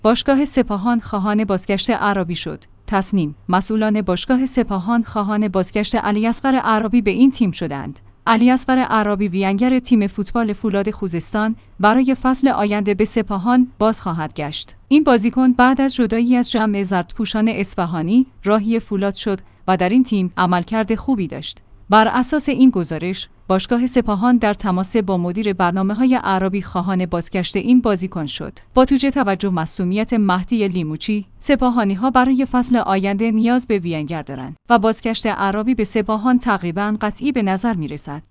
باشگاه سپاهان خواهان بازگشت عرابی شد. تصمیم: مسئولان باشگاه سپاهان خواهان بازگشت علیاصغر عرابی به این تیم شدند. علیاصغر عرابی وینگر تیم فوتبال فولاد خوزستان برای فصل آینده به سپاهان باز خواهد گشت. این بازیکن بعد از جدایی از جمع زردپوشان اصفهانی راهی فولاد شد و در این تیم عملکرد خوبی داشت. بر اساس این گزارش، باشگاه سپاهان در تماس با مدیر برنامه‌های عرابی خواهان بازگشت این بازیکن شد. با توجه مصدومیت مهدی لیموچی، سپاهانی‌ها برای فصل آینده نیاز به وینگر دارند و بازگشت عرابی به سپاهان تقریباً قطعی به نظر می‌رسد.